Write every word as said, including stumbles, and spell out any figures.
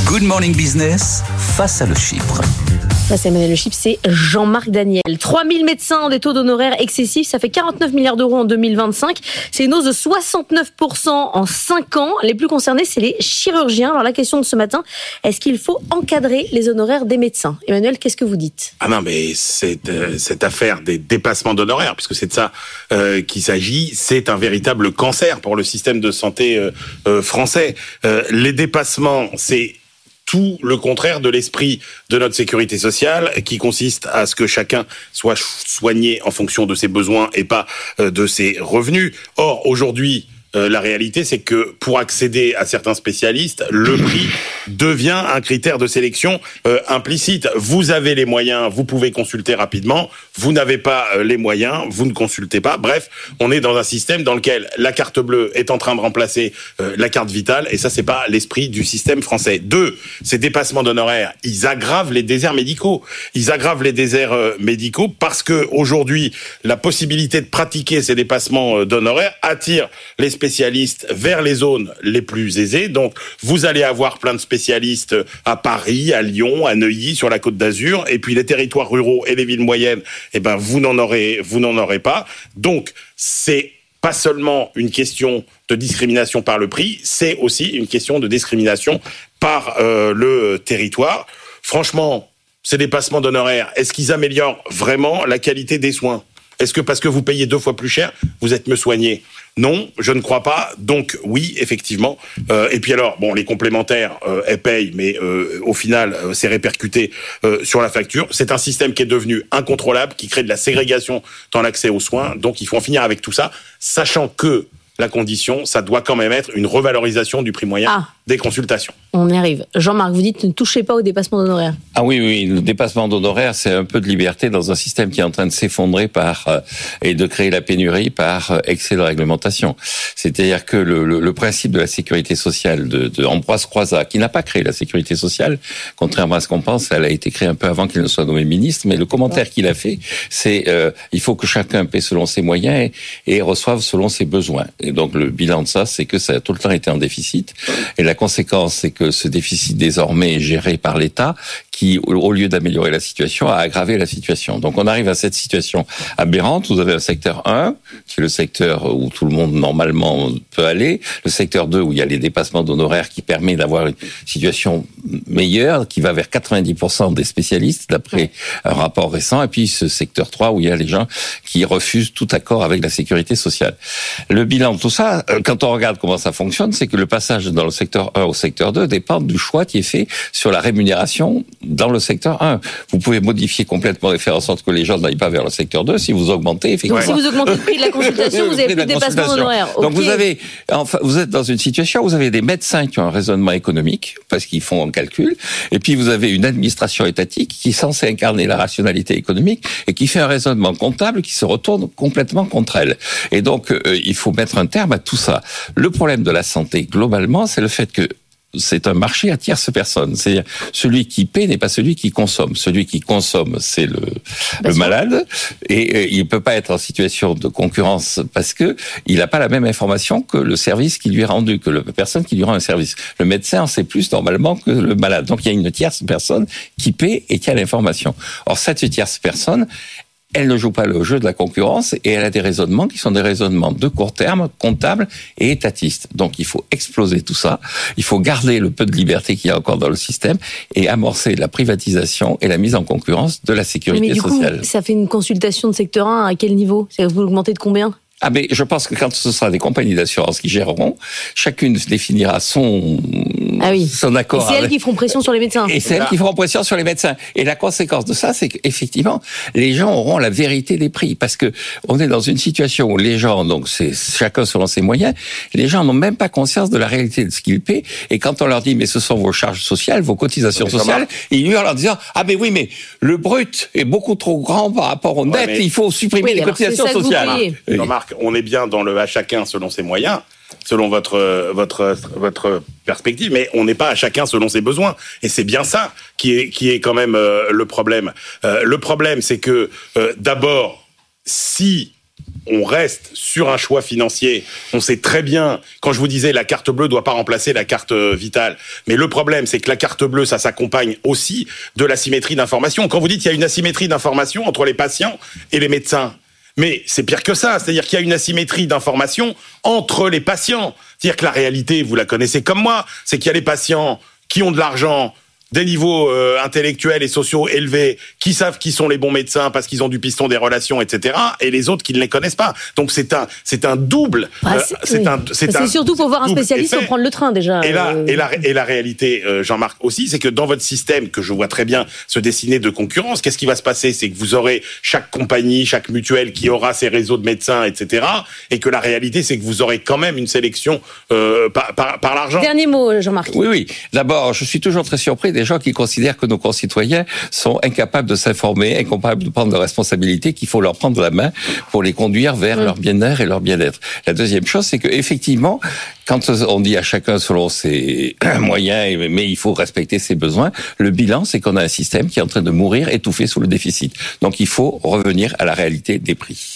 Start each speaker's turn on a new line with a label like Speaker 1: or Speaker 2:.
Speaker 1: Good Morning Business, face à le Chypre.
Speaker 2: Ça, c'est Emmanuel Le Chypre, c'est Jean-Marc Daniel. trois mille médecins ont des taux d'honoraires excessifs, ça fait quarante-neuf milliards d'euros en deux mille vingt-cinq. C'est une hausse de soixante-neuf pour cent en cinq ans. Les plus concernés, c'est les chirurgiens. Alors la question de ce matin, est-ce qu'il faut encadrer les honoraires des médecins ? Emmanuel, qu'est-ce que vous dites ?
Speaker 3: Ah non, mais cette, euh, cette affaire des dépassements d'honoraires, puisque c'est de ça euh, qu'il s'agit, c'est un véritable cancer pour le système de santé euh, euh, français. Euh, les dépassements, c'est tout le contraire de l'esprit de notre sécurité sociale, qui consiste à ce que chacun soit soigné en fonction de ses besoins et pas euh, de ses revenus. Or, aujourd'hui, euh, la réalité, c'est que pour accéder à certains spécialistes, le prix devient un critère de sélection euh, implicite. Vous avez les moyens, vous pouvez consulter rapidement. Vous n'avez pas euh, les moyens, vous ne consultez pas. Bref, on est dans un système dans lequel la carte bleue est en train de remplacer euh, la carte vitale, et ça, c'est pas l'esprit du système français. Deux, ces dépassements d'honoraires, ils aggravent les déserts médicaux. Ils aggravent les déserts euh, médicaux parce que aujourd'hui, la possibilité de pratiquer ces dépassements euh, d'honoraires attire les spécialistes vers les zones les plus aisées. Donc, vous allez avoir plein de spécialistes à Paris, à Lyon, à Neuilly, sur la Côte d'Azur, et puis les territoires ruraux et les villes moyennes, eh ben, vous n'en aurez, vous n'en aurez pas. Donc, c'est pas seulement une question de discrimination par le prix, c'est aussi une question de discrimination par euh, le territoire. Franchement, ces dépassements d'honoraires, est-ce qu'ils améliorent vraiment la qualité des soins ? Est-ce que parce que vous payez deux fois plus cher, vous êtes mieux soigné ? Non, je ne crois pas. Donc oui, effectivement. Euh, et puis alors, bon, les complémentaires, euh, elles payent, mais euh, au final, euh, c'est répercuté euh, sur la facture. C'est un système qui est devenu incontrôlable, qui crée de la ségrégation dans l'accès aux soins. Donc il faut en finir avec tout ça, sachant que la condition, ça doit quand même être une revalorisation du prix moyen ah. des consultations.
Speaker 2: On y arrive. Jean-Marc, vous dites ne touchez pas au dépassement d'honoraires.
Speaker 4: Ah oui, oui, le dépassement d'honoraires, c'est un peu de liberté dans un système qui est en train de s'effondrer par euh, et de créer la pénurie par euh, excès de réglementation. C'est-à-dire que le, le, le principe de la sécurité sociale de, de Ambroise Croizat, qui n'a pas créé la sécurité sociale, contrairement à ce qu'on pense, elle a été créée un peu avant qu'il ne soit nommé ministre, mais le commentaire qu'il a fait, c'est euh, il faut que chacun paie selon ses moyens et, et reçoive selon ses besoins. Et donc le bilan de ça, c'est que ça a tout le temps été en déficit. Et la conséquence, c'est que ce déficit désormais est géré par l'État, qui, au lieu d'améliorer la situation, a aggravé la situation. Donc on arrive à cette situation aberrante. Vous avez un secteur un, qui est le secteur où tout le monde normalement peut aller, le secteur deux, où il y a les dépassements d'honoraires qui permet d'avoir une situation meilleure, qui va vers quatre-vingt-dix pour cent des spécialistes, d'après un rapport récent, et puis ce secteur trois, où il y a les gens qui refusent tout accord avec la sécurité sociale. Le bilan de tout ça, quand on regarde comment ça fonctionne, c'est que le passage dans le secteur un au secteur deux dépend du choix qui est fait sur la rémunération dans le secteur un. Vous pouvez modifier complètement et faire en sorte que les gens n'aillent pas vers le secteur deux si vous augmentez effectivement.
Speaker 2: Donc si vous augmentez le prix de la consultation, vous avez plus de dépassement d'honoraires.
Speaker 4: Donc
Speaker 2: okay.
Speaker 4: vous avez, enfin, vous êtes dans une situation où vous avez des médecins qui ont un raisonnement économique parce qu'ils font un calcul, et puis vous avez une administration étatique qui est censée incarner la rationalité économique et qui fait un raisonnement comptable qui se retourne complètement contre elle. Et donc euh, il faut mettre un terme à tout ça. Le problème de la santé globalement, c'est le fait que c'est un marché à tierces personnes. C'est-à-dire, celui qui paie n'est pas celui qui consomme. Celui qui consomme, c'est le, le malade. Et, et il peut pas être en situation de concurrence parce que il n'a pas la même information que le service qui lui est rendu, que la personne qui lui rend un service. Le médecin en sait plus normalement que le malade. Donc, il y a une tierce personne qui paie et qui a l'information. Or, cette tierce personne, elle ne joue pas le jeu de la concurrence et elle a des raisonnements qui sont des raisonnements de court terme, comptables et étatistes. Donc il faut exploser tout ça, il faut garder le peu de liberté qu'il y a encore dans le système et amorcer la privatisation et la mise en concurrence de la sécurité
Speaker 2: mais du
Speaker 4: sociale.
Speaker 2: Coup, ça fait une consultation de secteur un à quel niveau ? Vous l'augmentez de combien ?
Speaker 4: Ah mais je pense que quand ce sera des compagnies d'assurance qui géreront, chacune définira son
Speaker 2: ah oui.
Speaker 4: son accord.
Speaker 2: Et c'est elles qui feront pression sur les médecins.
Speaker 4: Et c'est elles qui feront pression sur les médecins. Et la conséquence de ça, c'est qu'effectivement, les gens auront la vérité des prix, parce que on est dans une situation où les gens, donc c'est chacun selon ses moyens, les gens n'ont même pas conscience de la réalité de ce qu'ils paient. Et quand on leur dit mais ce sont vos charges sociales, vos cotisations sociales, ils hurlent en disant ah mais oui mais le brut est beaucoup trop grand par rapport au net, ouais, mais... il faut supprimer oui, les cotisations sociales.
Speaker 3: Remarque, on est bien dans le à chacun selon ses moyens, selon votre votre votre perspective, mais on n'est pas à chacun selon ses besoins. Et c'est bien ça qui est qui est quand même euh, le problème. Euh, le problème, c'est que euh, d'abord, si on reste sur un choix financier. On sait très bien, quand je vous disais la carte bleue doit pas remplacer la carte vitale. Mais le problème, c'est que la carte bleue, ça s'accompagne aussi de l'asymétrie d'information. Quand vous dites qu'il y a une asymétrie d'information entre les patients et les médecins, mais c'est pire que ça. C'est-à-dire qu'il y a une asymétrie d'information entre les patients. C'est-à-dire que la réalité, vous la connaissez comme moi, c'est qu'il y a les patients qui ont de l'argent, des niveaux euh, intellectuels et sociaux élevés, qui savent qui sont les bons médecins parce qu'ils ont du piston des relations, et cetera, et les autres qui ne les connaissent pas. Donc c'est un, c'est un double.
Speaker 2: Ah, c'est, euh, c'est, oui. un, c'est, c'est un, surtout pour voir un spécialiste sans prendre le train déjà.
Speaker 3: Et là, euh... et la, et la réalité, euh, Jean-Marc aussi, c'est que dans votre système que je vois très bien se dessiner de concurrence, qu'est-ce qui va se passer? C'est que vous aurez chaque compagnie, chaque mutuelle qui aura ses réseaux de médecins, et cetera, et que la réalité, c'est que vous aurez quand même une sélection euh, par, par, par l'argent.
Speaker 2: Dernier mot, Jean-Marc.
Speaker 4: Oui, oui. D'abord, je suis toujours très surpris des gens qui considèrent que nos concitoyens sont incapables de s'informer, incapables de prendre leurs responsabilités, qu'il faut leur prendre la main pour les conduire vers mmh. leur bien-être et leur bien-être. La deuxième chose, c'est que effectivement, quand on dit à chacun selon ses moyens, mais il faut respecter ses besoins, le bilan, c'est qu'on a un système qui est en train de mourir étouffé sous le déficit. Donc il faut revenir à la réalité des prix.